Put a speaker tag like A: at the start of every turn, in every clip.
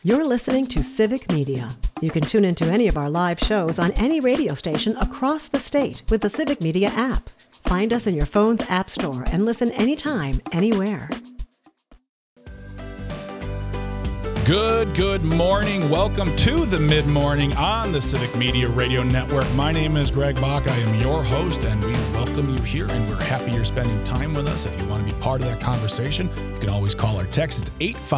A: You're listening to Civic Media. You can tune into any of our live shows on any radio station across the state with the Civic Media app. Find us in your phone's app store and listen anytime, anywhere.
B: Good morning. Welcome to the mid-morning on the Civic Media Radio Network. My name is Greg Bach. I am your host, and we welcome you here, and we're happy you're spending time with us. If you want to be part of that conversation, you can always call our text. It's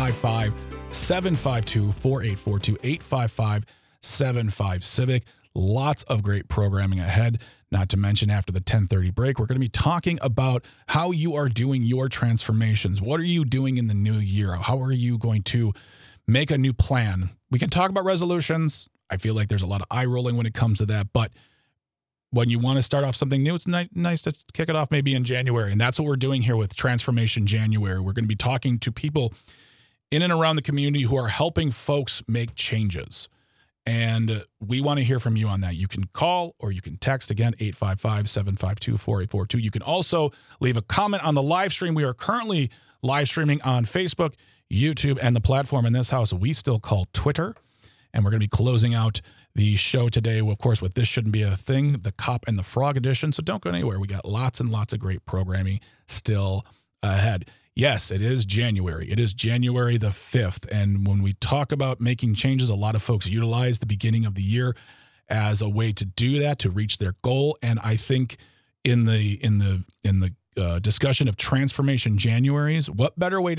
B: 855-752-4842, 855-75-CIVIC. Lots of great programming ahead, not to mention after the 10:30 break, we're going to be talking about how you are doing your transformations. What are you doing in the new year? How are you going to make a new plan? We can talk about resolutions. I feel like there's a lot of eye rolling when it comes to that, but when you want to start off something new, it's nice to kick it off maybe in January. And that's what we're doing here with Transformation January. We're going to be talking to people in and around the community who are helping folks make changes. And we want to hear from you on that. You can call or you can text, again, 855-752-4842. You can also leave a comment on the live stream. We are currently live streaming on Facebook, YouTube, and the platform in this house we still call Twitter. And we're going to be closing out the show today, of course, with This Shouldn't Be a Thing, the Cop and the Frog edition. So don't go anywhere. We got lots and lots of great programming still ahead. Yes, it is January. It is January the 5th. And when we talk about making changes, a lot of folks utilize the beginning of the year as a way to do that, to reach their goal. And I think in the discussion of Transformation Januaries, what better way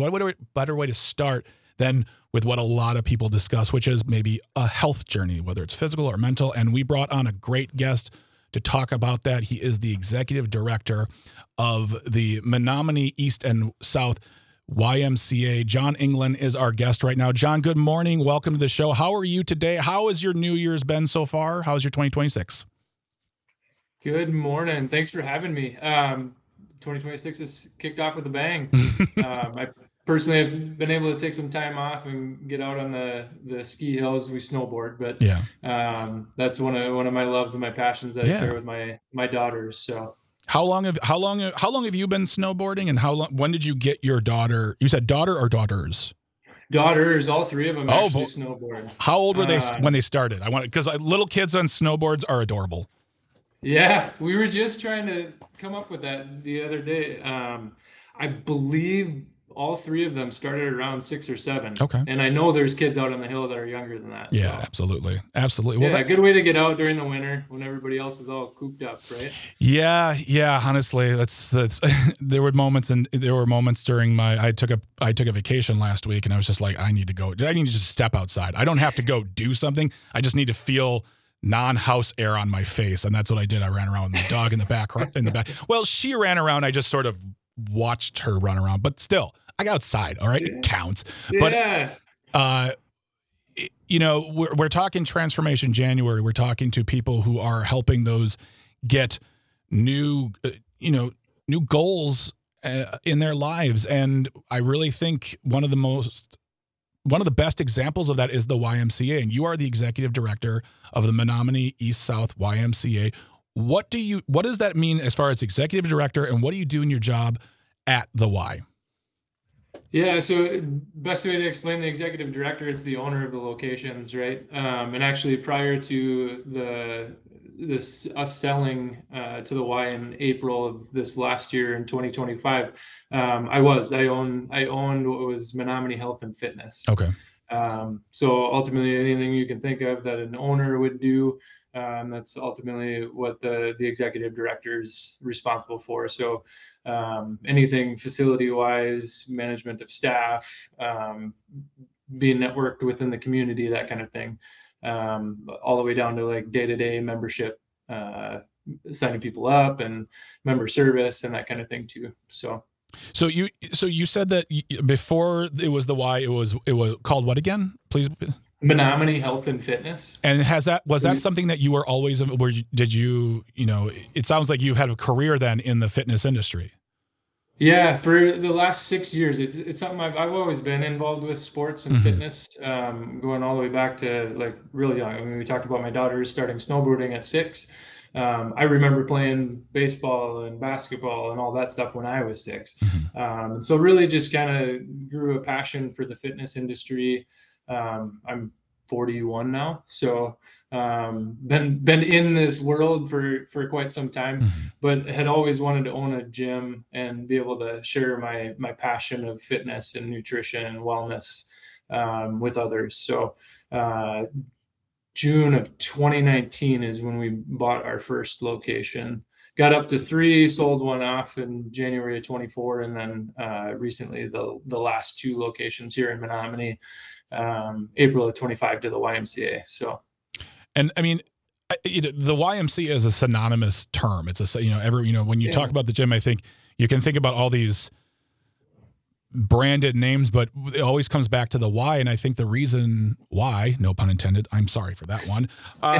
B: to start than with what a lot of people discuss, which is maybe a health journey, whether it's physical or mental. And we brought on a great guest to talk about that. He is the executive director of the Menominee East and South YMCA. John England is our guest right now. John, good morning. Welcome to the show. How are you today? How has your New Year's been so far? How's your 2026?
C: Good morning. Thanks for having me. 2026 is kicked off with a bang. I personally have been able to take some time off and get out on the ski hills. We snowboard, but
B: yeah,
C: that's one of my loves and my passions that I share with my daughters. So
B: how long have you been snowboarding, and when did you get your daughter? You said daughter or daughters?
C: Daughters, all three of them actually snowboard.
B: How old were they when they started? Because little kids on snowboards are adorable.
C: Yeah, we were just trying to come up with that the other day. I believe all three of them started around 6 or 7.
B: Okay.
C: And I know there's kids out on the hill that are younger than that.
B: Yeah,
C: so.
B: Absolutely. Well,
C: yeah, a good way to get out during the winter when everybody else is all cooped up, right?
B: Yeah. Honestly, that's there were moments during I took a vacation last week, and I was just like, I need to just step outside. I don't have to go do something. I just need to feel non-house air on my face, and that's what I did. I ran around with my dog in the back. Well, she ran around. I just sort of watched her run around, but still, I got outside. All right, It counts.
C: Yeah.
B: But we're talking Transformation January. We're talking to people who are helping those get new goals in their lives, and I really think one of the best examples of that is the YMCA, and you are the executive director of the Menominee East South YMCA. What does that mean as far as executive director, and what do you do in your job at the Y?
C: Yeah, so best way to explain the executive director, it's the owner of the locations, right? And actually prior to us selling to the Y in April of this last year in 2025, I owned what was Menominee Health and Fitness.
B: Okay.
C: So ultimately, anything you can think of that an owner would do, that's ultimately what the executive director is responsible for. So anything facility-wise, management of staff, being networked within the community, that kind of thing, all the way down to like day-to-day membership, signing people up and member service and that kind of thing too. So you said that before it was the Y, it was called what again? Please. Menominee Health and Fitness.
B: And was that something that you were always, it sounds like you had a career then in the fitness industry.
C: Yeah, for the last 6 years, it's something I've always been involved with, sports and fitness, going all the way back to like really young. I mean, we talked about my daughter starting snowboarding at 6. I remember playing baseball and basketball and all that stuff when I was 6. So really just kind of grew a passion for the fitness industry. I'm 41 now. So been in this world for quite some time,
B: Mm-hmm.
C: but had always wanted to own a gym and be able to share my passion of fitness and nutrition and wellness with others. So June of 2019 is when we bought our first location. Got up to 3, sold one off in January of 24, and then recently the last 2 locations here in Menominee, April of 25 to the YMCA. So,
B: And I mean, the YMCA is a synonymous term. It's a, when you talk about the gym, I think you can think about all these branded names, but it always comes back to the why. And I think the reason why, no pun intended, I'm sorry for that one.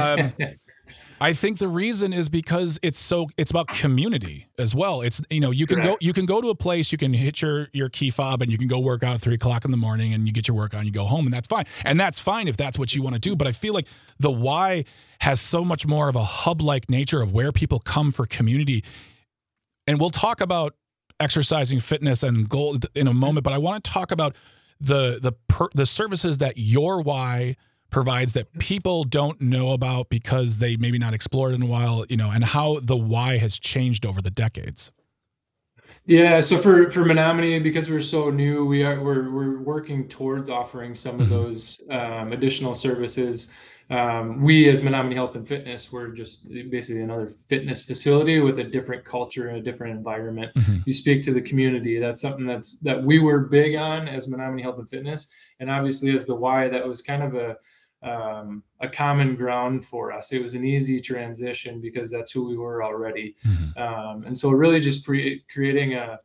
B: I think the reason is because it's about community as well. It's, you can go to a place, you can hit your key fob and you can go work out at 3:00 in the morning and you get your workout and you go home, and that's fine. And that's fine if that's what you want to do. But I feel like the why has so much more of a hub-like nature of where people come for community. And we'll talk about exercising, fitness, and goal in a moment, but I want to talk about the services that your why provides that people don't know about because they maybe not explored in a while, and how the why has changed over the decades.
C: Yeah, so for Menominee, because we're so new, we're working towards offering some of those additional services. We as Menominee Health and Fitness, we're just basically another fitness facility with a different culture and a different environment.
B: Mm-hmm.
C: You speak to the community. That's something that we were big on as Menominee Health and Fitness, and obviously as the why, that was kind of a common ground for us. It was an easy transition because that's who we were already.
B: Mm-hmm.
C: And so really just creating a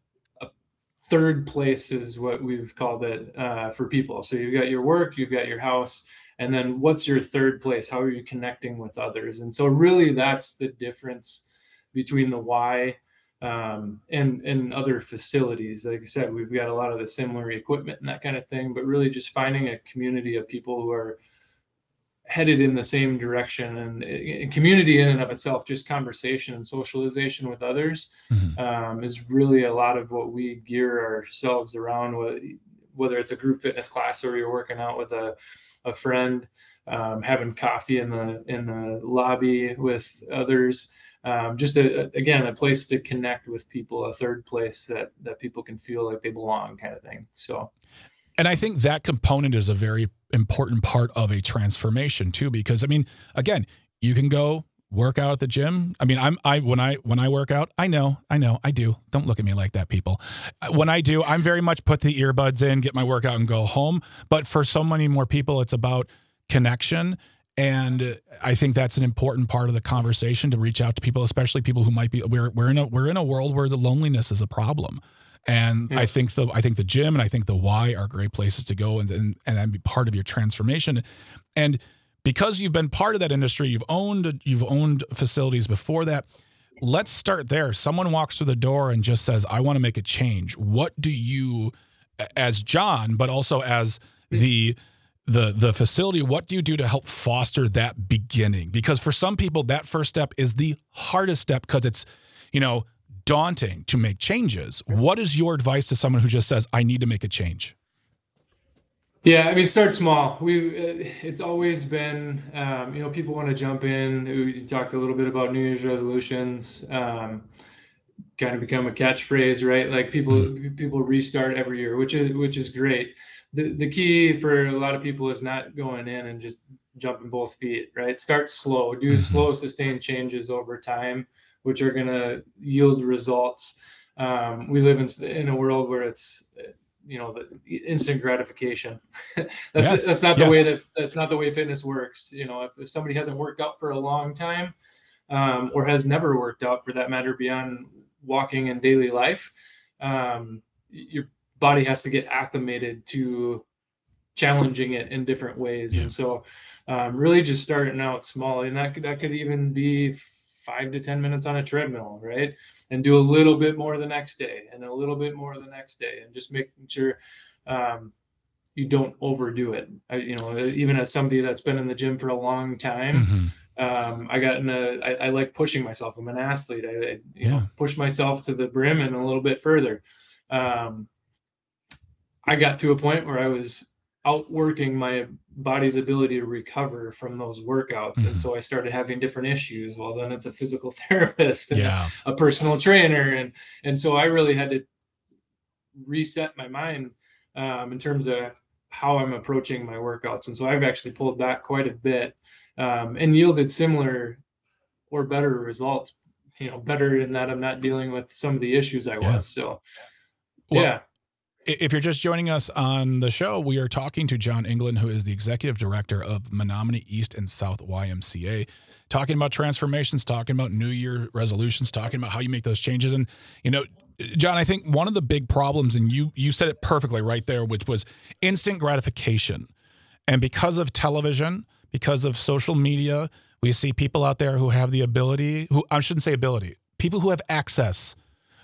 C: third place is what we've called it for people. So you've got your work, you've got your house, and then what's your third place? How are you connecting with others? And so really that's the difference between the why and other facilities. Like I said, we've got a lot of the similar equipment and that kind of thing, but really just finding a community of people who are headed in the same direction, and community in and of itself, just conversation and socialization with others, is really a lot of what we gear ourselves around, whether it's a group fitness class or you're working out with a friend, having coffee in the lobby with others. Just a place to connect with people, a third place that people can feel like they belong, kind of thing. So,
B: and I think that component is a very important part of a transformation too, because I mean, again, you can go work out at the gym. I mean, when I work out, I know I do. Don't look at me like that, people. When I do, I'm very much put the earbuds in, get my workout and go home. But for so many more people, it's about connection. And I think that's an important part of the conversation, to reach out to people, especially people who might be, we're in a world where the loneliness is a problem. And I think the gym and I think the why are great places to go and be part of your transformation. And because you've been part of that industry, you've owned facilities before that. Let's start there. Someone walks through the door and just says, I want to make a change. What do you, as John, but also as the facility, what do you do to help foster that beginning? Because for some people, that first step is the hardest step because it's, daunting to make changes. What is your advice to someone who just says, I need to make a change?
C: Yeah, I mean, start small. It's always been, people want to jump in. We talked a little bit about New Year's resolutions, kind of become a catchphrase, right? Like people restart every year, which is great. The key for a lot of people is not going in and just jumping both feet, right? Start slow, do slow, sustained changes over time, which are going to yield results. We live in a world where it's, the instant gratification. That's not the way fitness works. If somebody hasn't worked out for a long time, or has never worked out for that matter beyond walking in daily life, your body has to get acclimated to challenging it in different ways. And so really just starting out small, and that could even be 5 to 10 minutes on a treadmill, right? And do a little bit more the next day and a little bit more the next day, and just making sure you don't overdo it. Even as somebody that's been in the gym for a long time, I like pushing myself. I'm an athlete. I push myself to the brim and a little bit further. I got to a point where I was outworking my body's ability to recover from those workouts. And so I started having different issues. Well, then it's a physical therapist and a personal trainer. And so I really had to reset my mind in terms of how I'm approaching my workouts. And so I've actually pulled back quite a bit and yielded similar or better results, better in that I'm not dealing with some of the issues I was. So, yeah.
B: If you're just joining us on the show, we are talking to John England, who is the executive director of Menominee East and South YMCA, talking about transformations, talking about New Year resolutions, talking about how you make those changes. And, John, I think one of the big problems, and you said it perfectly right there, which was instant gratification. And because of television, because of social media, we see people out there who have the ability, people who have access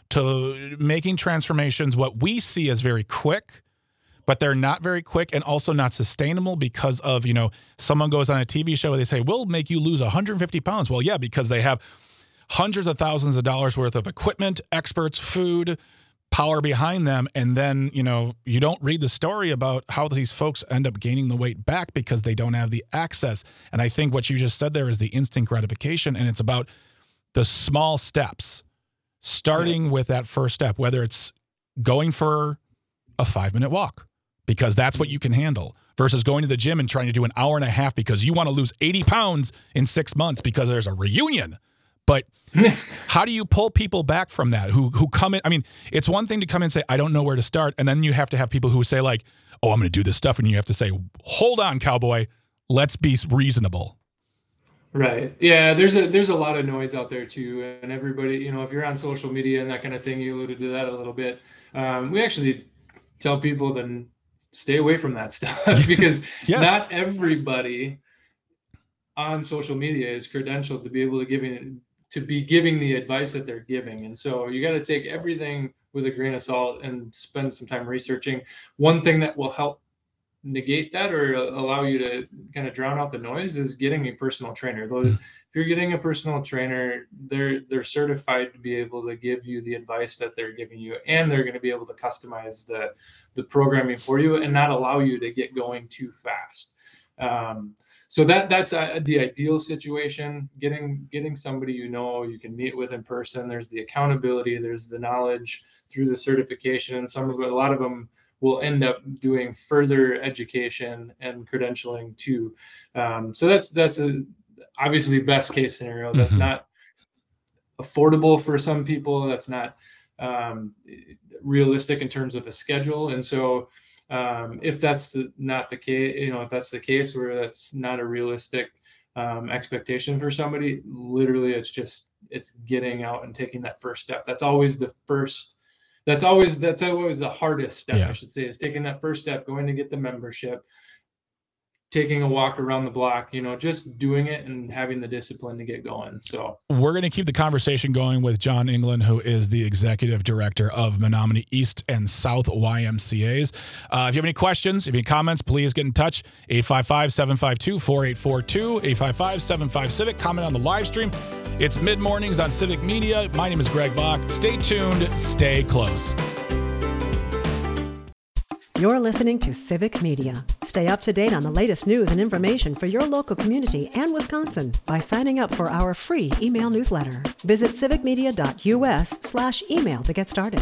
B: to making transformations, what we see as very quick, but they're not very quick and also not sustainable because of, someone goes on a TV show and they say, we'll make you lose 150 pounds. Well, yeah, because they have hundreds of thousands of dollars worth of equipment, experts, food, power behind them. And then, you don't read the story about how these folks end up gaining the weight back because they don't have the access. And I think what you just said there is the instant gratification, and it's about the small steps. Starting with that first step, whether it's going for a 5-minute walk, because that's what you can handle, versus going to the gym and trying to do an hour and a half because you want to lose 80 pounds in 6 months because there's a reunion. But how do you pull people back from that who come in? I mean, it's one thing to come in and say, I don't know where to start. And then you have to have people who say like, oh, I'm going to do this stuff. And you have to say, hold on, cowboy, let's be reasonable.
C: Right. Yeah. There's a lot of noise out there too. And everybody, if you're on social media and that kind of thing, you alluded to that a little bit. We actually tell people then stay away from that stuff because not everybody on social media is credentialed to be able to be giving the advice that they're giving. And so you got to take everything with a grain of salt and spend some time researching. One thing that will help negate that or allow you to kind of drown out the noise is getting a personal trainer. If you're getting a personal trainer, they're certified to be able to give you the advice that they're giving you, and they're going to be able to customize the programming for you and not allow you to get going too fast. So that's the ideal situation. Getting somebody you can meet with in person. There's the accountability, there's the knowledge through the certification, and a lot of them will end up doing further education and credentialing too. So that's obviously best case scenario. That's not affordable for some people. That's not realistic in terms of a schedule. And so if that's not the case, if that's the case where that's not a realistic expectation for somebody, literally it's getting out and taking that first step. That's always the hardest step, I should say, is taking that first step, going to get the membership, taking a walk around the block, just doing it and having the discipline to get going. So
B: we're going to keep the conversation going with John England, who is the executive director of Menominee East and South YMCAs. If you have any questions, if you have any comments, please get in touch. 855-752-4842, 855-75-CIVIC. Comment on the live stream. It's mid-mornings on Civic Media. My name is Greg Bach. Stay tuned. Stay close.
A: You're listening to Civic Media. Stay up to date on the latest news and information for your local community and Wisconsin by signing up for our free email newsletter. Visit civicmedia.us/email to get started.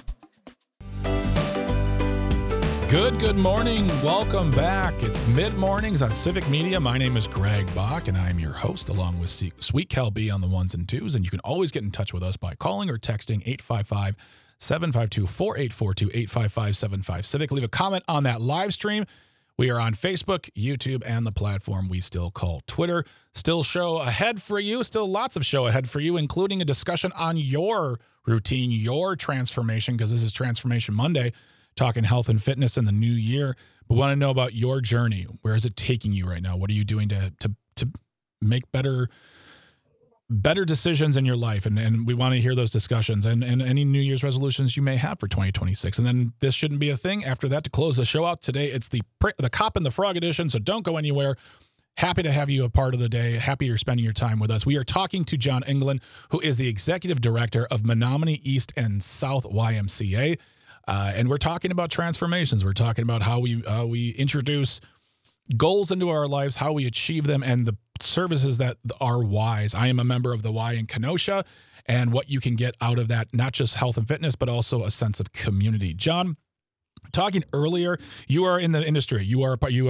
B: Good morning. Welcome back. It's mid-mornings on Civic Media. My name is Greg Bach, and I'm your host, along with Sweet Cal B on the ones and twos. And you can always get in touch with us by calling or texting 855-752-4842, 855-75-CIVIC. Leave a comment on that live stream. We are on Facebook, YouTube, and the platform we still call Twitter. Still show ahead for you. Still lots of show ahead for you, including a discussion on your routine, your transformation, because this is Transformation Monday, talking health and fitness in the new year. But we want to know about your journey. Where is it taking you right now? What are you doing to make better decisions in your life? And we want to hear those discussions and any New Year's resolutions you may have for 2026. And then this shouldn't be a thing. After that, to close the show out today, it's the Cop and the Frog edition. So don't go anywhere. Happy to have you a part of the day. Happy you're spending your time with us. We are talking to John England, who is the executive director of Menominee East and South YMCA. And we're talking about transformations. We're talking about how we introduce goals into our lives, how we achieve them, and the services that are Wise. I am a member of the Y in Kenosha, and what you can get out of that, not just health and fitness, but also a sense of community. John, talking earlier, you are in the industry. You're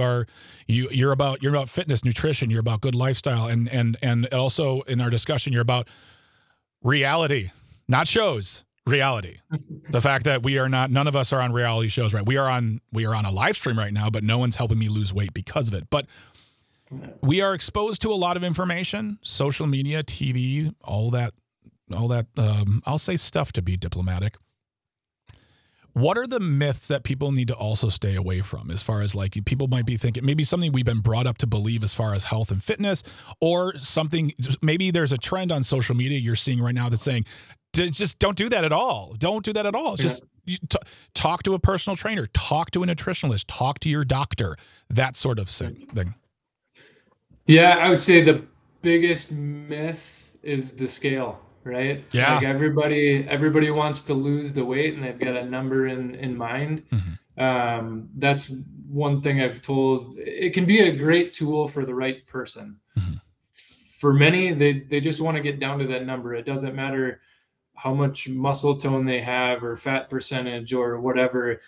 B: about fitness, nutrition. You're about good lifestyle, and also in our discussion, you're about reality, not shows. Reality. The fact that none of us are on reality shows, right? We are on a live stream right now, but no one's helping me lose weight because of it. But we are exposed to a lot of information, social media, TV, all that, I'll say stuff to be diplomatic. What are the myths that people need to also stay away from, as far as like people might be thinking, maybe something we've been brought up to believe as far as health and fitness, or something, maybe there's a trend on social media you're seeing right now that's saying, just don't do that at all. Don't do that at all. Just talk to a personal trainer, talk to a nutritionalist, talk to your doctor, that sort of thing.
C: Yeah, I would say the biggest myth is the scale, right?
B: Yeah.
C: Like everybody wants to lose the weight and they've got a number in mind.
B: Mm-hmm.
C: That's one thing I've told. It can be a great tool for the right person.
B: Mm-hmm.
C: For many, they just want to get down to that number. It doesn't matter how much muscle tone they have or fat percentage or whatever.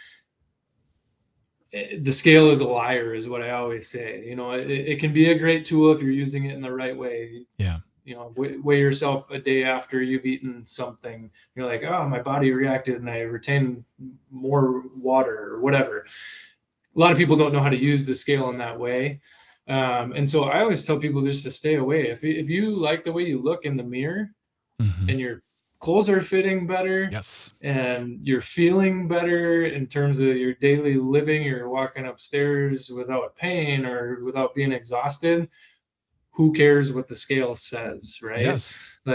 C: The scale is a liar, is what I always say. It can be a great tool if you're using it in the right way.
B: Yeah.
C: Weigh yourself a day after you've eaten something. You're like, oh, my body reacted and I retained more water or whatever. A lot of people don't know how to use the scale in that way. And so I always tell people just to stay away. If you like the way you look in the mirror,
B: mm-hmm.
C: and your clothes are fitting better,
B: yes,
C: and you're feeling better in terms of your daily living, you're walking upstairs without pain or without being exhausted, who cares what the scale says, right?
B: Yes.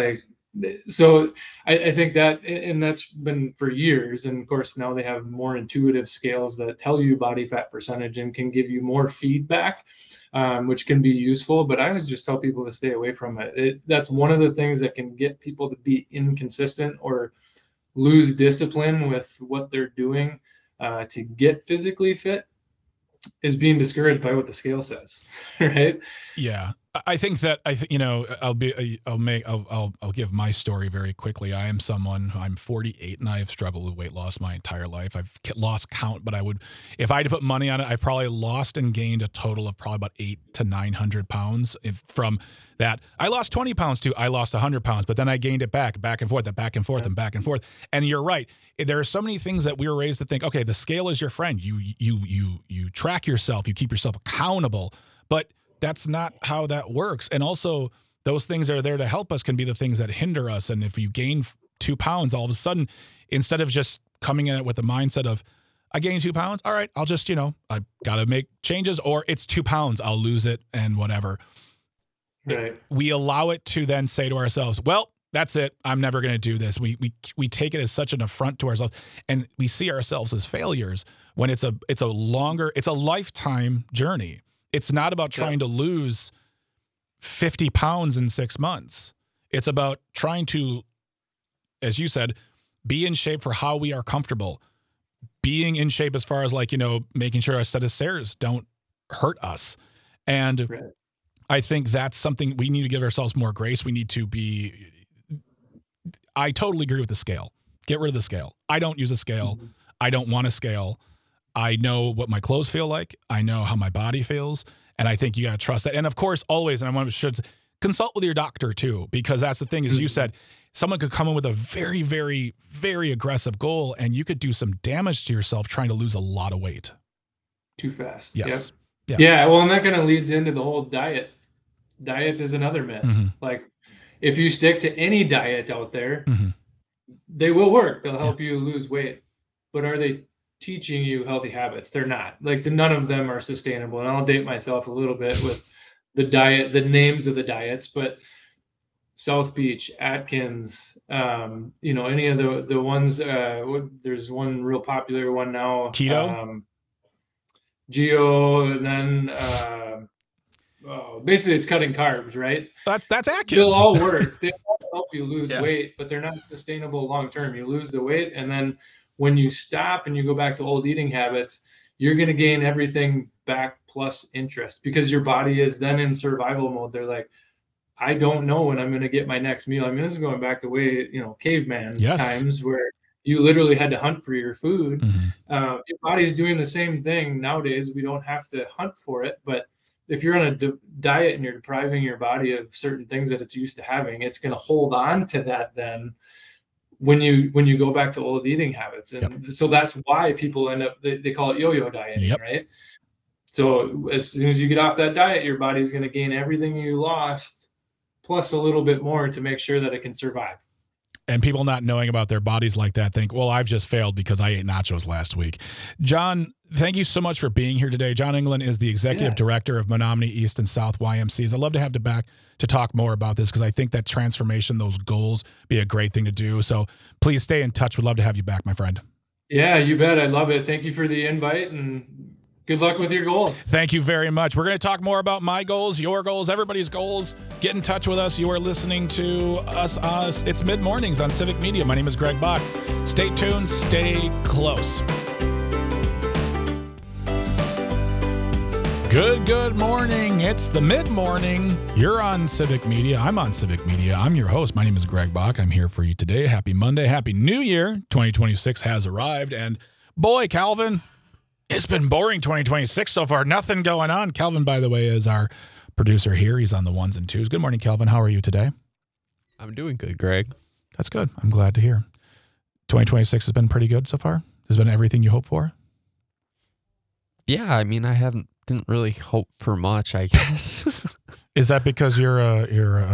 C: So I think that, and that's been for years. And of course, now they have more intuitive scales that tell you body fat percentage and can give you more feedback, which can be useful. But I always just tell people to stay away from it. That's one of the things that can get people to be inconsistent or lose discipline with what they're doing to get physically fit, is being discouraged by what the scale says, right?
B: Yeah. I think that I'll give my story very quickly. I'm 48 and I have struggled with weight loss my entire life. I've lost count, but if I had to put money on it, I've probably lost and gained a total of probably about 800 to 900 pounds. From that, I lost 20 pounds to I lost 100 pounds, but then I gained it back and forth, and back and forth. And you're right. There are so many things that we were raised to think, okay, the scale is your friend. You track yourself, you keep yourself accountable, but that's not how that works. And also, those things that are there to help us can be the things that hinder us. And if you gain 2 pounds, all of a sudden, instead of just coming in it with the mindset of, I gained 2 pounds, all right, I'll just, I got to make changes, or it's 2 pounds, I'll lose it and whatever.
C: Right.
B: We allow it to then say to ourselves, well, that's it, I'm never going to do this. We take it as such an affront to ourselves, and we see ourselves as failures when it's a lifetime journey. It's not about trying to lose 50 pounds in 6 months. It's about trying to, as you said, be in shape for how we are comfortable. Being in shape as far as making sure our set of stairs don't hurt us. And I think that's something we need to give ourselves more grace. We need to be, I totally agree with the scale. Get rid of the scale. I don't use a scale. Mm-hmm. I don't want a scale. I know what my clothes feel like. I know how my body feels. And I think you got to trust that. And of course, always, and I want to consult with your doctor too, because that's the thing, as you said, someone could come in with a very, very, very aggressive goal, and you could do some damage to yourself trying to lose a lot of weight.
C: Too fast.
B: Yes.
C: Yep. Yeah. Well, and that kind of leads into the whole diet. Diet is another myth.
B: Mm-hmm.
C: Like, if you stick to any diet out there,
B: mm-hmm.
C: they will work. They'll help you lose weight. But are they teaching you healthy habits? They're not. None of them are sustainable. And I'll date myself a little bit with the names of the diets, but South Beach, Atkins, any of the ones, there's one real popular one now.
B: Keto?
C: Geo, and then basically it's cutting carbs, right?
B: That's Atkins.
C: They'll all work. They all help you lose weight, but they're not sustainable long-term. You lose the weight, and then When you stop and you go back to old eating habits, you're going to gain everything back plus interest, because your body is then in survival mode. They're like, I don't know when I'm going to get my next meal. I mean, this is going back to way, caveman times, where you literally had to hunt for your food.
B: Mm-hmm.
C: Your body's doing the same thing nowadays. We don't have to hunt for it, but if you're on a diet and you're depriving your body of certain things that it's used to having, it's going to hold on to that then when you go back to old eating habits. And so that's why people end up, they call it yo-yo dieting, right? So as soon as you get off that diet, your body's going to gain everything you lost plus a little bit more to make sure that it can survive.
B: And people not knowing about their bodies like that think, well, I've just failed because I ate nachos last week. John, thank you so much for being here today. John England is the executive director of Menominee East and South YMCs. I'd love to have you back to talk more about this, because I think that transformation, those goals, be a great thing to do. So please stay in touch. We'd love to have you back, my friend.
C: Yeah, you bet. I love it. Thank you for the invite, and good luck with your goals.
B: Thank you very much. We're going to talk more about my goals, your goals, everybody's goals. Get in touch with us. You are listening to us. It's Mid-Mornings on Civic Media. My name is Greg Bach. Stay tuned. Stay close. Good morning. It's the mid-morning. You're on Civic Media. I'm on Civic Media. I'm your host. My name is Greg Bach. I'm here for you today. Happy Monday. Happy New Year. 2026 has arrived. And boy, Calvin, it's been boring 2026 so far. Nothing going on. Calvin, by the way, is our producer here. He's on the ones and twos. Good morning, Calvin. How are you today?
D: I'm doing good, Greg.
B: That's good. I'm glad to hear. 2026 has been pretty good so far. Has been everything you hoped for?
D: Yeah, I mean, didn't really hope for much, I guess.
B: Is that because you're a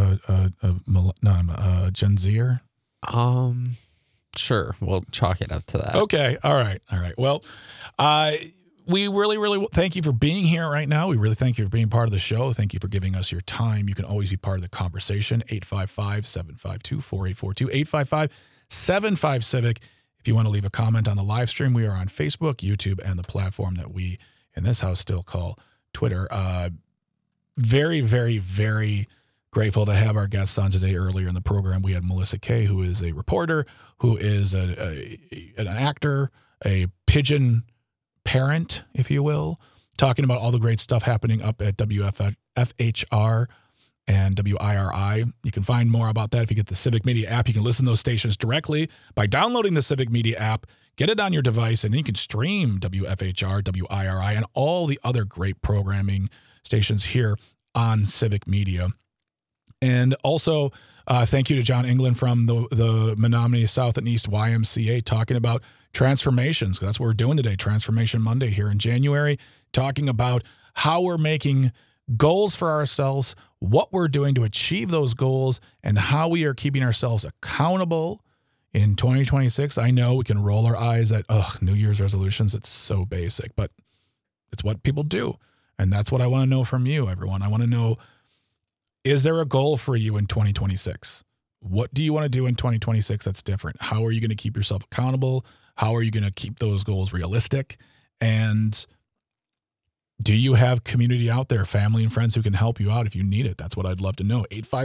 B: Gen Zer?
D: Sure. We'll chalk it up to that.
B: Okay. All right. Well, we really thank you for being here right now. We really thank you for being part of the show. Thank you for giving us your time. You can always be part of the conversation. 855-752-4842. 855-75-CIVIC. If you want to leave a comment on the live stream, we are on Facebook, YouTube, and the platform that we in this house still call Twitter. Very, very, very grateful to have our guests on today. Earlier in the program, we had Melissa Kay, who is a reporter, who is an actor, a pigeon parent, if you will, talking about all the great stuff happening up at WFHR and WIRI. You can find more about that if you get the Civic Media app. You can listen to those stations directly by downloading the Civic Media app, get it on your device, and then you can stream WFHR, WIRI, and all the other great programming stations here on Civic Media. And also, thank you to John England from the Menominee South and East YMCA, talking about transformations. That's what we're doing today, Transformation Monday here in January, talking about how we're making goals for ourselves, what we're doing to achieve those goals, and how we are keeping ourselves accountable in 2026. I know we can roll our eyes at, New Year's resolutions. It's so basic, but it's what people do. And that's what I want to know from you, everyone. I want to know, is there a goal for you in 2026? What do you want to do in 2026 that's different? How are you going to keep yourself accountable? How are you going to keep those goals realistic? And do you have community out there, family and friends who can help you out if you need it? That's what I'd love to know.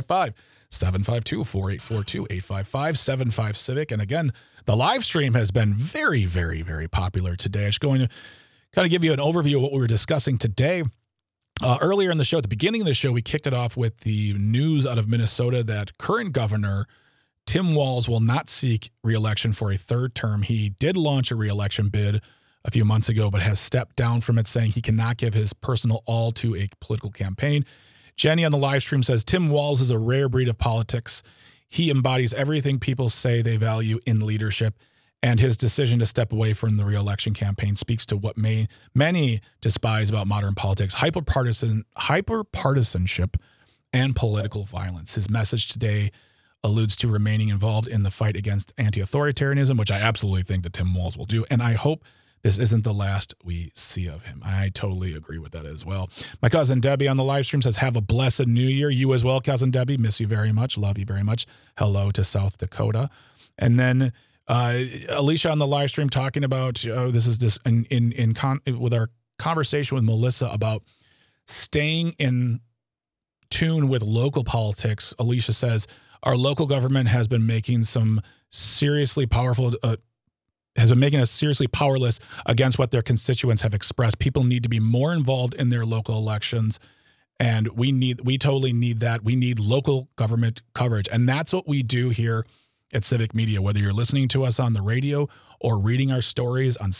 B: 855-752-4842, 855-75-CIVIC. And again, the live stream has been very, very, very popular today. I'm just going to kind of give you an overview of what we were discussing today. Earlier in the show, at the beginning of the show, we kicked it off with the news out of Minnesota that current governor Tim Walz will not seek re-election for a third term. He did launch a re-election bid a few months ago, but has stepped down from it, saying he cannot give his personal all to a political campaign. Jenny on the live stream says, Tim Walz is a rare breed of politics. He embodies everything people say they value in leadership, and his decision to step away from the re-election campaign speaks to what many despise about modern politics, hyperpartisanship and political violence. His message today alludes to remaining involved in the fight against anti-authoritarianism, which I absolutely think that Tim Walz will do, and I hope this isn't the last we see of him. I totally agree with that as well. My cousin Debbie on the live stream says, have a blessed new year. You as well, cousin Debbie. Miss you very much. Love you very much. Hello to South Dakota. And then Alicia on the live stream talking about, with our conversation with Melissa about staying in tune with local politics. Alicia says, our local government has been making some seriously powerful has been making us seriously powerless against what their constituents have expressed. People need to be more involved in their local elections, and we totally need that. We need local government coverage, and that's what we do here at Civic Media. Whether you're listening to us on the radio or reading our stories on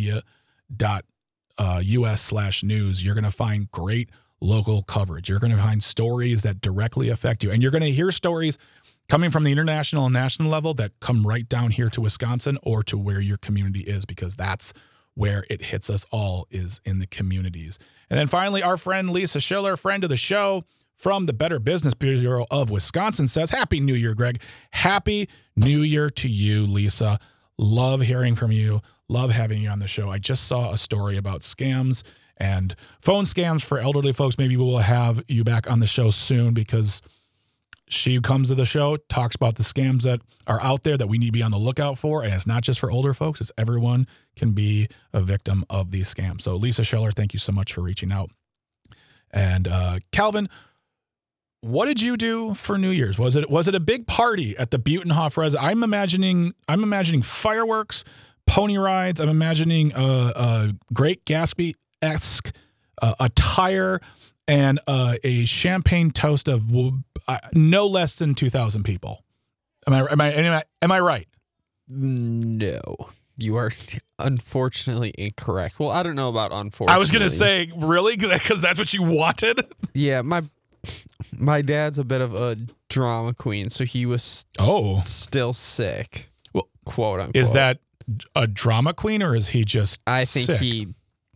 B: civicmedia.us/news, you're going to find great local coverage. You're going to find stories that directly affect you, and you're going to hear stories coming from the international and national level that come right down here to Wisconsin or to where your community is, because that's where it hits us all, is in the communities. And then finally, our friend Lisa Schiller, friend of the show from the Better Business Bureau of Wisconsin, says, Happy New Year, Greg. Happy New Year to you, Lisa. Love hearing from you. Love having you on the show. I just saw a story about scams and phone scams for elderly folks. Maybe we will have you back on the show soon, because she comes to the show, talks about the scams that are out there that we need to be on the lookout for. And it's not just for older folks. It's everyone can be a victim of these scams. So Lisa Schiller, thank you so much for reaching out. And Calvin, what did you do for New Year's? Was it a big party at the Butenhoff Res? I'm imagining fireworks, pony rides. I'm imagining a Great Gatsby-esque attire, and a champagne toast of no less than 2,000 people. Am I right?
D: No, you are unfortunately incorrect. Well, I don't know about unfortunately.
B: I was gonna say, really, because that's what you wanted.
D: Yeah, my dad's a bit of a drama queen, so he was still sick.
B: Well,
D: quote unquote.
B: Is that a drama queen, or is he just?
D: I think
B: sick?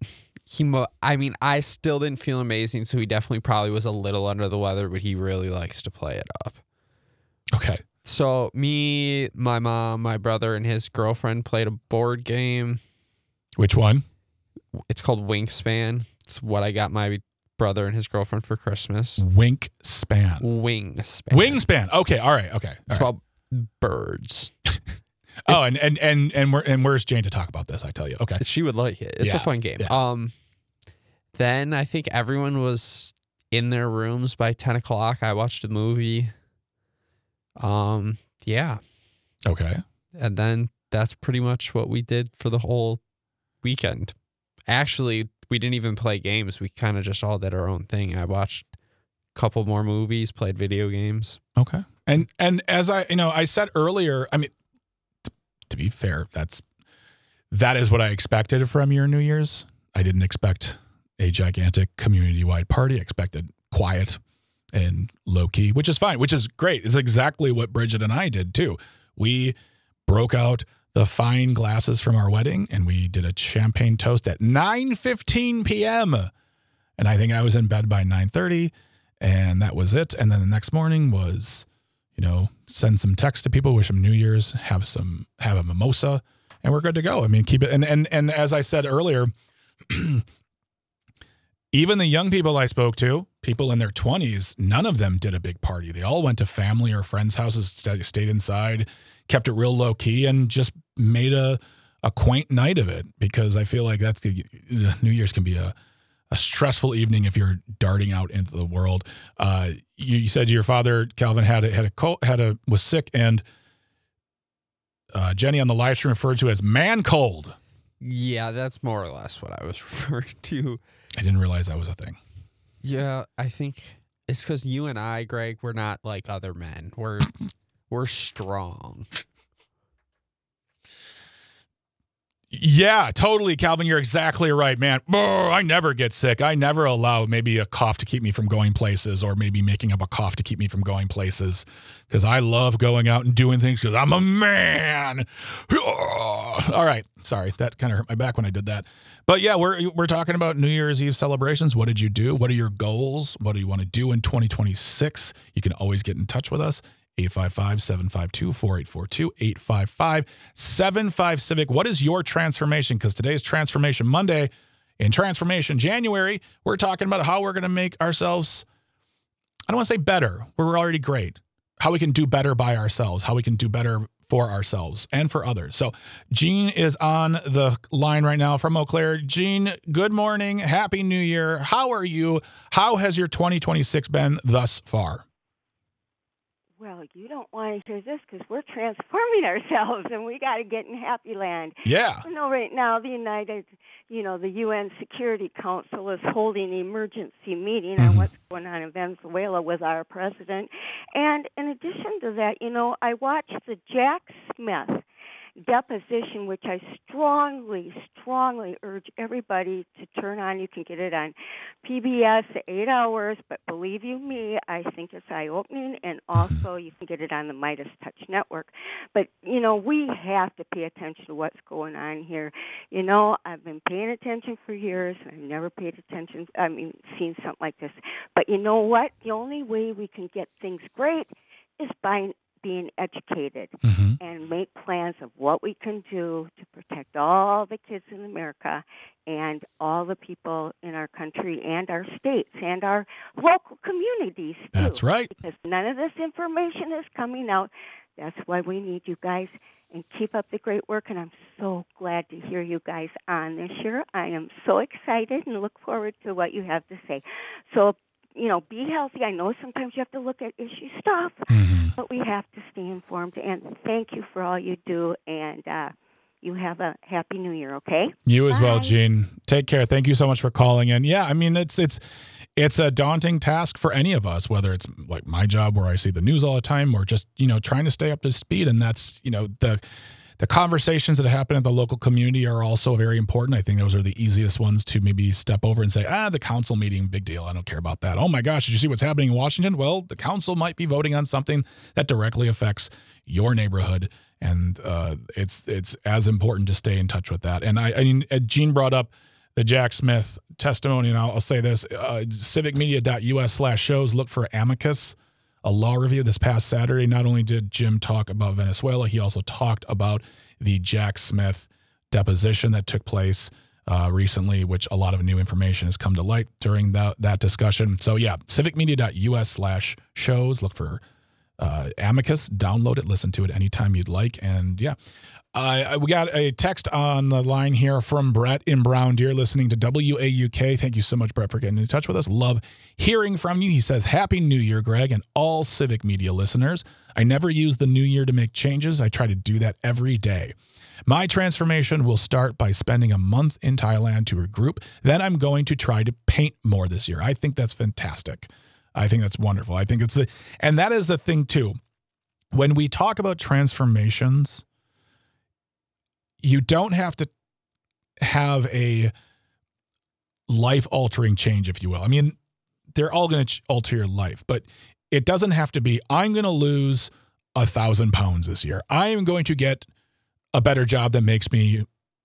D: I still didn't feel amazing, so he definitely probably was a little under the weather, but he really likes to play it up.
B: Okay.
D: So me, my mom, my brother, and his girlfriend played a board game.
B: Which one?
D: It's called Wingspan. It's what I got my brother and his girlfriend for Christmas.
B: Wingspan. Wingspan. Okay. All right. Okay.
D: It's about birds.
B: Oh, and where's Jane to talk about this? I tell you. Okay.
D: She would like it. It's a fun game.
B: Yeah.
D: Then I think everyone was in their rooms by 10 o'clock. I watched a movie. Yeah.
B: Okay.
D: And then that's pretty much what we did for the whole weekend. Actually, we didn't even play games. We kind of just all did our own thing. I watched a couple more movies, played video games.
B: Okay. And as I said earlier, I mean, to be fair, that is what I expected from your New Year's. I didn't expect a gigantic community-wide party. I expected quiet and low-key, which is fine, which is great. It's exactly what Bridget and I did, too. We broke out the fine glasses from our wedding, and we did a champagne toast at 9:15 p.m. And I think I was in bed by 9:30, and that was it. And then the next morning was, send some text to people, wish them New Year's, have a mimosa, and we're good to go. I mean, keep it. And as I said earlier, even the young people I spoke to, people in their 20s, none of them did a big party. They all went to family or friends' houses, stayed inside, kept it real low key, and just made a quaint night of it, because I feel like that's the New Year's can be a stressful evening if you're darting out into the world. You said your father, Calvin, was sick, and Jenny on the live stream referred to as man cold.
D: Yeah, that's more or less what I was referring to.
B: I didn't realize that was a thing.
D: Yeah, I think it's because you and I, Greg, we're not like other men. We're strong.
B: Yeah, totally, Calvin. You're exactly right, man. I never get sick. I never allow maybe a cough to keep me from going places, or maybe making up a cough to keep me from going places, because I love going out and doing things because I'm a man. All right. Sorry, that kind of hurt my back when I did that. But yeah, we're talking about New Year's Eve celebrations. What did you do? What are your goals? What do you want to do in 2026? You can always get in touch with us. 855-752-4842, 855-75-CIVIC. What is your transformation? Because today's Transformation Monday. In Transformation January, we're talking about how we're going to make ourselves, I don't want to say better. We're already great. How we can do better by ourselves, how we can do better for ourselves and for others. So Jean is on the line right now from Eau Claire. Jean, good morning. Happy New Year. How are you? How has your 2026 been thus far?
E: well, you don't want to hear this because we're transforming ourselves and we got to get in Happy Land.
B: Yeah.
E: You know, right now the UN Security Council is holding an emergency meeting on what's going on in Venezuela with our president. And in addition to that, you know, I watched the Jack Smith deposition, which I strongly urge everybody to turn on. You can get it on PBS, 8 hours, but believe you me, I think it's eye-opening, and also you can get it on the Midas Touch Network. But, you know, we have to pay attention to what's going on here. You know, I've been paying attention for years, and I've never seen something like this. But you know what? The only way we can get things great is by being educated and make plans of what we can do to protect all the kids in America and all the people in our country and our states and our local communities, too.
B: That's right.
E: Because none of this information is coming out. That's why we need you guys, and keep up the great work. And I'm so glad to hear you guys on this year. I am so excited and look forward to what you have to say. So, you know, be healthy. I know sometimes you have to look at issue stuff, but we have to stay informed. And thank you for all you do. And you have a happy New Year, okay?
B: You as well, Jean. Take care. Thank you so much for calling in. Yeah, I mean, it's a daunting task for any of us, whether it's like my job where I see the news all the time or just, you know, trying to stay up to speed. And that's, you know, the conversations that happen at the local community are also very important. I think those are the easiest ones to maybe step over and say, the council meeting, big deal. I don't care about that. Oh my gosh, did you see what's happening in Washington? Well, the council might be voting on something that directly affects your neighborhood. And it's as important to stay in touch with that. And I mean, Jean brought up the Jack Smith testimony, and I'll say this, civicmedia.us/shows, look for Amicus, a law review this past Saturday. Not only did Jim talk about Venezuela, he also talked about the Jack Smith deposition that took place recently, which a lot of new information has come to light during that discussion. So yeah, civicmedia.us/shows, look for Amicus, download it, listen to it anytime you'd like. And yeah, we got a text on the line here from Brett in Brown Deer, listening to WAUK. Thank you so much, Brett, for getting in touch with us. Love hearing from you. He says, Happy New Year, Greg, and all Civic Media listeners. I never use the new year to make changes. I try to do that every day. My transformation will start by spending a month in Thailand to regroup. Then I'm going to try to paint more this year. I think that's fantastic. I think that's wonderful. I think and that is the thing too. When we talk about transformations, you don't have to have a life-altering change, if you will. I mean, they're all going to alter your life, but it doesn't have to be, I'm going to lose 1,000 pounds this year. I am going to get a better job that makes me,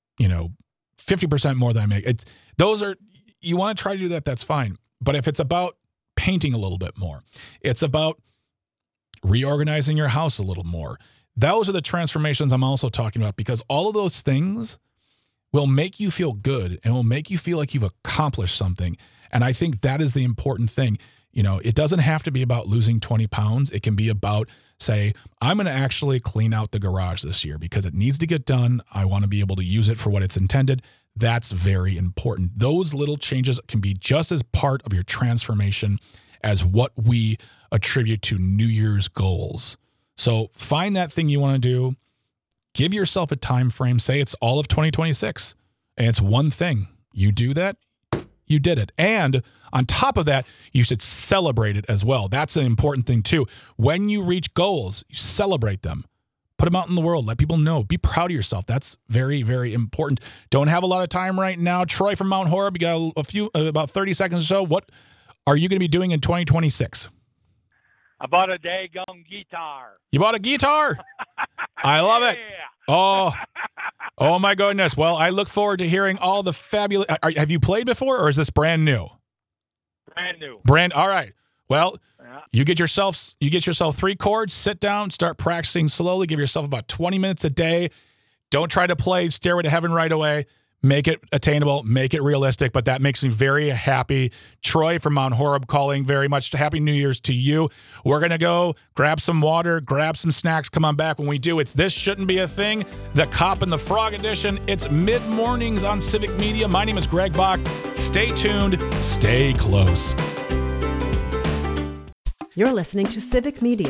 B: 50% more than I make. You want to try to do that, that's fine. But if it's about painting a little bit more, it's about reorganizing your house a little more. Those are the transformations I'm also talking about, because all of those things will make you feel good and will make you feel like you've accomplished something. And I think that is the important thing. It doesn't have to be about losing 20 pounds. It can be about, say, I'm going to actually clean out the garage this year because it needs to get done. I want to be able to use it for what it's intended. That's very important. Those little changes can be just as part of your transformation as what we attribute to New Year's goals. So find that thing you want to do. Give yourself a time frame. Say it's all of 2026, and it's one thing. You do that, you did it. And on top of that, you should celebrate it as well. That's an important thing too. When you reach goals, you celebrate them. Put them out in the world. Let people know. Be proud of yourself. That's very, very important. Don't have a lot of time right now. Troy from Mount Horeb, you got about 30 seconds or so. What are you going to be doing in 2026?
F: I bought a daggum guitar.
B: You bought a guitar? I love it. Oh my goodness. Well, I look forward to hearing all the fabulous. Have you played before, or is this brand new?
F: Brand new.
B: All right. Well, you get yourself 3 chords, sit down, start practicing slowly. Give yourself about 20 minutes a day. Don't try to play Stairway to Heaven right away. Make it attainable, make it realistic, but that makes me very happy. Troy from Mount Horeb calling, very much Happy New Year's to you. We're going to go grab some water, grab some snacks, come on back. When we do, it's This Shouldn't Be a Thing, the Cop and the Frog edition. It's mid-mornings on Civic Media. My name is Greg Bach. Stay tuned, stay close.
A: You're listening to Civic Media.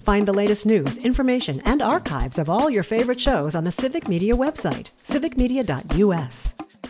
A: Find the latest news, information, and archives of all your favorite shows on the Civic Media website, civicmedia.us.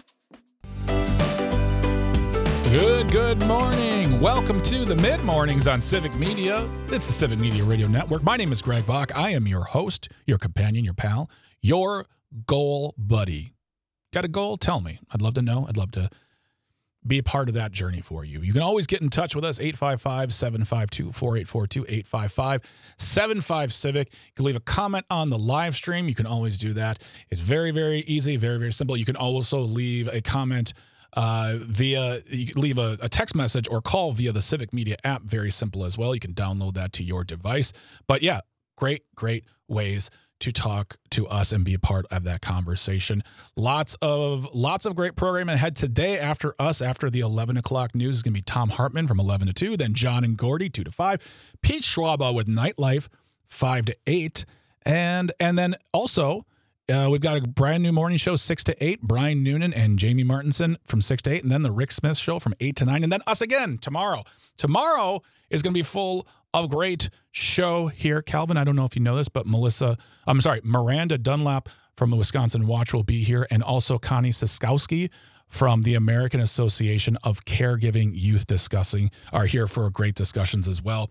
B: Good morning. Welcome to the Mid-Mornings on Civic Media. It's the Civic Media Radio Network. My name is Greg Bach. I am your host, your companion, your pal, your goal buddy. Got a goal? Tell me. I'd love to know. I'd love to be a part of that journey for you. You can always get in touch with us, 855-752-4842, 855-75-CIVIC. You can leave a comment on the live stream. You can always do that. It's very, very easy, very, very simple. You can also leave a comment you can leave a text message or call via the Civic Media app. Very simple as well. You can download that to your device. But yeah, great ways to talk to us and be a part of that conversation. Lots of great programming ahead today. After the 11 o'clock news is going to be Tom Hartman from 11 to 2, then John and Gordy 2 to 5, Pete Schwaba with Nightlife 5 to 8, and then also we've got a brand new morning show 6 to 8, Brian Noonan and Jamie Martinson from 6 to 8, and then the Rick Smith show from 8 to 9, and then us again tomorrow. Tomorrow is going to be full of great show here. Calvin, I don't know if you know this, but Miranda Dunlap from the Wisconsin Watch will be here, and also Connie Siskowski from the American Association of Caregiving Youth are here for great discussions as well.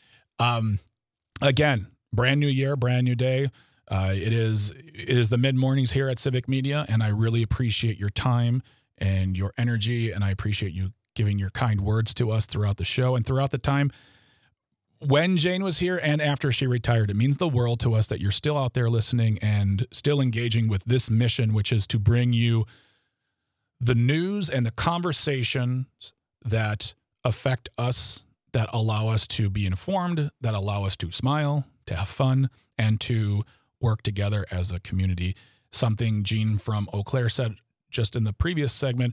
B: Again, brand new year, brand new day. It is the mid-mornings here at Civic Media, and I really appreciate your time and your energy, and I appreciate you giving your kind words to us throughout the show and throughout the time when Jane was here and after she retired. It means the world to us that you're still out there listening and still engaging with this mission, which is to bring you the news and the conversations that affect us, that allow us to be informed, that allow us to smile, to have fun, and to work together as a community. Something Gene from Eau Claire said just in the previous segment.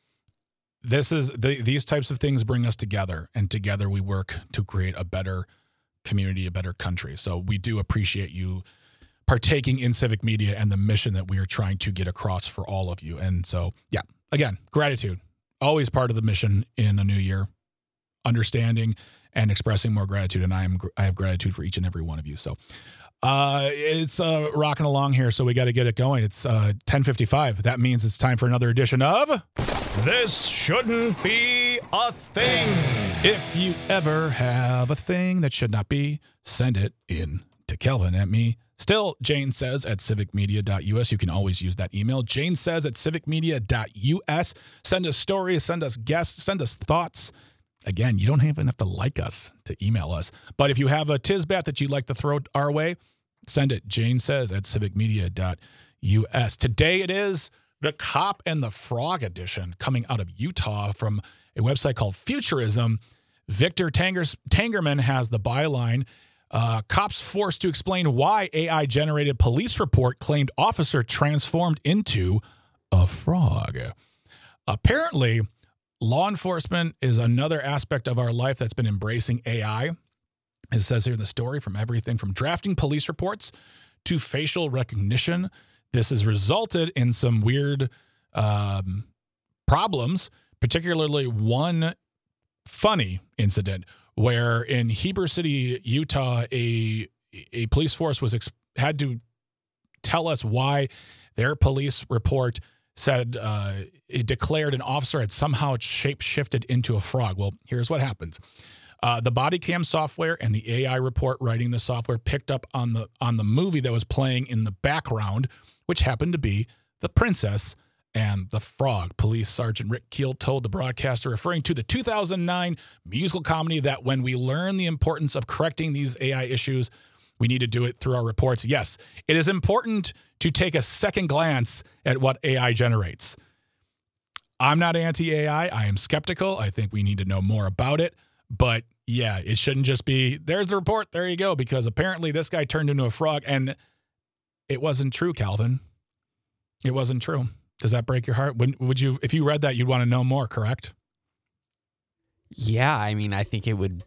B: These types of things bring us together, and together we work to create a better community, a better country. So we do appreciate you partaking in Civic Media and the mission that we are trying to get across for all of you. And so, yeah, again, gratitude, always part of the mission in a new year, understanding and expressing more gratitude. And I have gratitude for each and every one of you. So it's rocking along here, so we got to get it going. It's 10:55. That means it's time for another edition of This Shouldn't Be a Thing. If you ever have a thing that should not be, send it in to Kelvin at me. Still, Jane Says at civicmedia.us. You can always use that email. Jane Says at civicmedia.us. Send us stories, send us guests, send us thoughts. Again, you don't even have to like us to email us. But if you have a tisbat that you'd like to throw our way, send it. Jane Says at civicmedia.us. Today it is the Cop and the Frog edition, coming out of Utah from a website called Futurism. Victor Tangerman has the byline, cops forced to explain why AI-generated police report claimed officer transformed into a frog. Apparently, law enforcement is another aspect of our life that's been embracing AI. It says here in the story, from everything from drafting police reports to facial recognition. This has resulted in some weird problems, particularly one funny incident where in Heber City, Utah, a police force had to tell us why their police report said it declared an officer had somehow shape-shifted into a frog. Well, here's what happens. The body cam software and the AI report writing the software picked up on the movie that was playing in the background, which happened to be The Princess and the Frog. Police Sergeant Rick Keel told the broadcaster, referring to the 2009 musical comedy, that when we learn the importance of correcting these AI issues, we need to do it through our reports. Yes, it is important to take a second glance at what AI generates. I'm not anti-AI. I am skeptical. I think we need to know more about it. But yeah, it shouldn't just be, there's the report, there you go, because apparently this guy turned into a frog, and it wasn't true, Calvin. It wasn't true. Does that break your heart? Would you, if you read that, you'd want to know more, correct?
D: Yeah, I mean, I think it would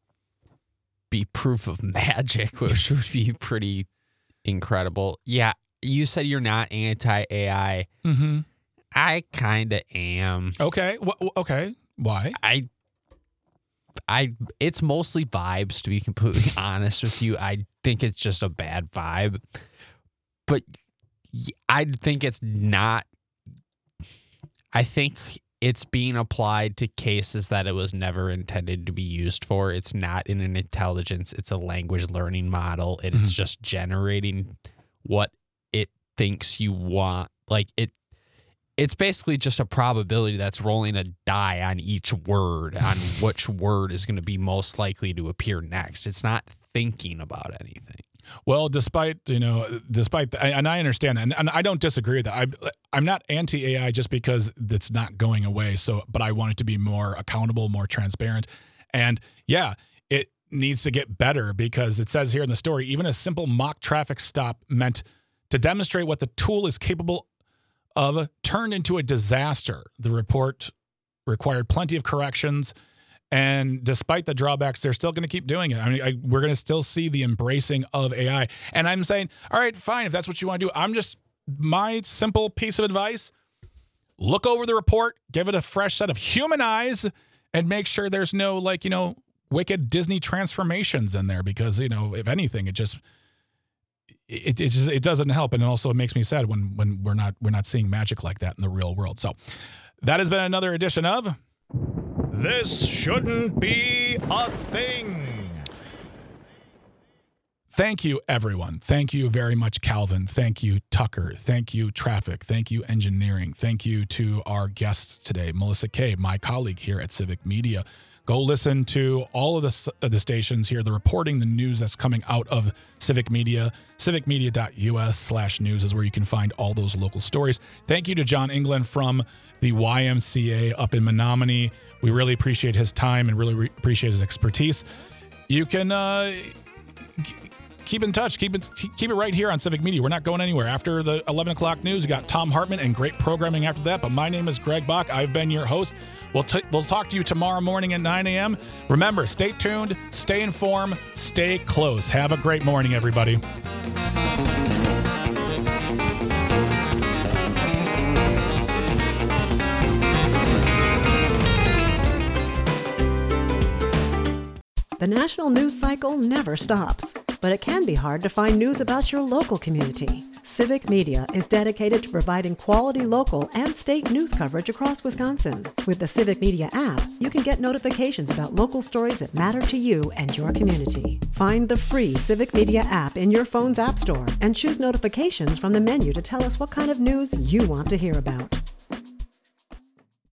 D: be proof of magic, which would be pretty incredible. Yeah, you said you're not anti-AI.
B: Mm-hmm.
D: I kind of am.
B: Okay. Okay. Why?
D: I It's mostly vibes, to be completely honest with you. I think it's just a bad vibe. But I think it's not. I think it's being applied to cases that it was never intended to be used for. It's not in an intelligence. It's a language learning model. It's just generating what it thinks you want. Like it's basically just a probability that's rolling a die on each word, on which word is going to be most likely to appear next. It's not thinking about anything.
B: Well, despite and I understand that, and I don't disagree with that. I'm not anti-AI just because it's not going away. But I want it to be more accountable, more transparent, and yeah, it needs to get better because it says here in the story, even a simple mock traffic stop meant to demonstrate what the tool is capable of turned into a disaster. The report required plenty of corrections. And despite the drawbacks, they're still going to keep doing it. I mean, we're going to still see the embracing of AI. And I'm saying, all right, fine, if that's what you want to do. My simple piece of advice, look over the report, give it a fresh set of human eyes, and make sure there's no, wicked Disney transformations in there. Because, if anything, it doesn't help. And also it makes me sad when we're not seeing magic like that in the real world. So that has been another edition of This Shouldn't Be a Thing. Thank you, everyone. Thank you very much, Calvin. Thank you, Tucker. Thank you, Traffic. Thank you, Engineering. Thank you to our guests today, Melissa Kay, my colleague here at Civic Media. Go listen to all of the stations here, the reporting, the news that's coming out of Civic Media. civicmedia.us/news is where you can find all those local stories. Thank you to John England from the YMCA up in Menominee. We really appreciate his time and really appreciate his expertise. You can keep in touch. Keep it right here on Civic Media. We're not going anywhere. After the 11 o'clock news, you got Tom Hartman and great programming after that. But my name is Greg Bach. I've been your host. We'll talk to you tomorrow morning at 9 a.m. Remember, stay tuned, stay informed, stay close. Have a great morning, everybody.
A: The national news cycle never stops, but it can be hard to find news about your local community. Civic Media is dedicated to providing quality local and state news coverage across Wisconsin. With the Civic Media app, you can get notifications about local stories that matter to you and your community. Find the free Civic Media app in your phone's app store and choose notifications from the menu to tell us what kind of news you want to hear about.